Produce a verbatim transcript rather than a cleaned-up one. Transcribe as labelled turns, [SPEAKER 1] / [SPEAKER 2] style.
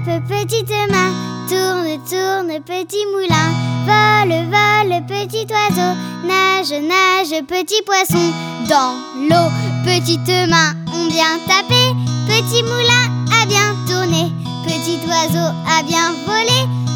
[SPEAKER 1] tape, petite main. Tourne, tourne, petit moulin. Vole, vole, petit oiseau. Nage, nage, petit poisson. Dans l'eau, petites mains ont bien tapé. Petit moulin a bien tourné. Petit oiseau a bien volé.